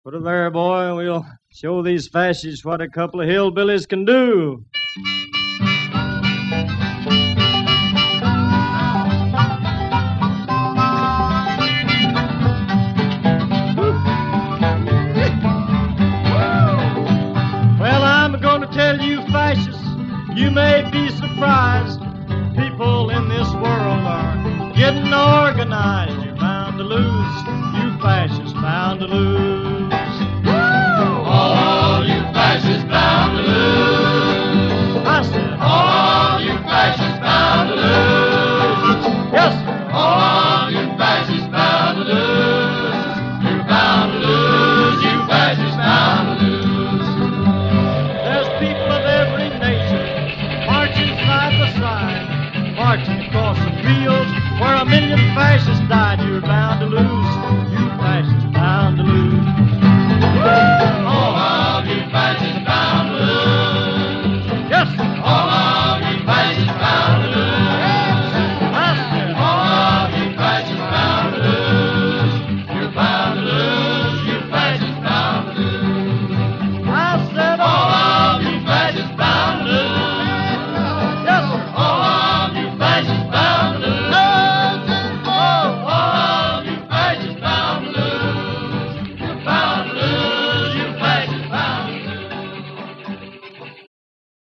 Put it there, boy. We'll show these fascists what a couple of hillbillies can do. Well, I'm going to tell you, fascists, you may be surprised. People in this world are getting organized. You're bound to lose. You fascists bound to lose. All you fascists bound to lose. I said, All you fascists bound to lose. yes, sir. All you fascists bound to lose. You're bound to lose. You fascists bound to lose. There's people of every nation marching side by side, marching across the fields where a million fascists died. You're bound to lose.